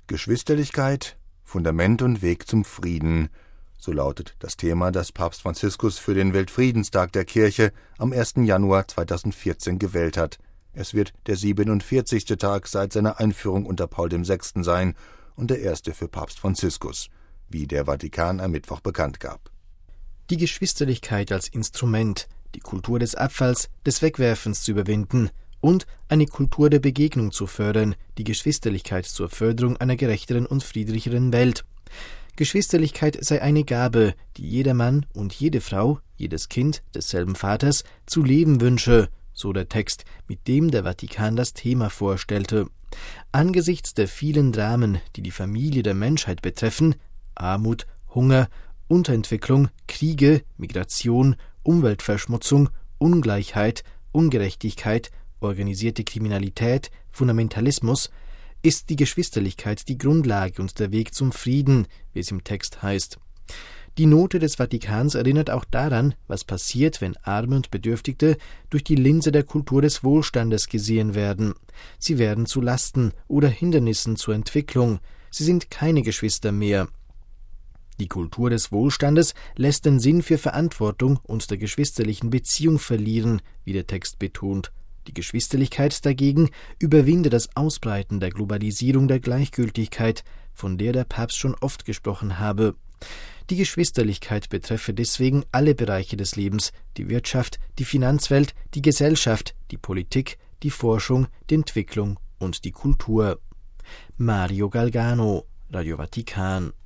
Geschwisterlichkeit, Fundament und Weg zum Frieden, so lautet das Thema, das Papst Franziskus für den Weltfriedenstag der Kirche am 1. Januar 2014 gewählt hat. Es wird der 47. Tag seit seiner Einführung unter Paul VI. Sein und der erste für Papst Franziskus, wie der Vatikan am Mittwoch bekannt gab. Die Geschwisterlichkeit als Instrument, die Kultur des Abfalls, des Wegwerfens zu überwinden und eine Kultur der Begegnung zu fördern, die Geschwisterlichkeit zur Förderung einer gerechteren und friedlicheren Welt. Geschwisterlichkeit sei eine Gabe, die jeder Mann und jede Frau, jedes Kind desselben Vaters zu leben wünsche, so der Text, mit dem der Vatikan das Thema vorstellte. Angesichts der vielen Dramen, die die Familie der Menschheit betreffen, Armut, Hunger, Unterentwicklung, Kriege, Migration, Umweltverschmutzung, Ungleichheit, Ungerechtigkeit, organisierte Kriminalität, Fundamentalismus, ist die Geschwisterlichkeit die Grundlage und der Weg zum Frieden, wie es im Text heißt. Die Note des Vatikans erinnert auch daran, was passiert, wenn Arme und Bedürftige durch die Linse der Kultur des Wohlstandes gesehen werden. Sie werden zu Lasten oder Hindernissen zur Entwicklung. Sie sind keine Geschwister mehr. Die Kultur des Wohlstandes lässt den Sinn für Verantwortung und der geschwisterlichen Beziehung verlieren, wie der Text betont. Die Geschwisterlichkeit dagegen überwinde das Ausbreiten der Globalisierung der Gleichgültigkeit, von der der Papst schon oft gesprochen habe. Die Geschwisterlichkeit betreffe deswegen alle Bereiche des Lebens, die Wirtschaft, die Finanzwelt, die Gesellschaft, die Politik, die Forschung, die Entwicklung und die Kultur. Mario Galgano, Radio Vatikan.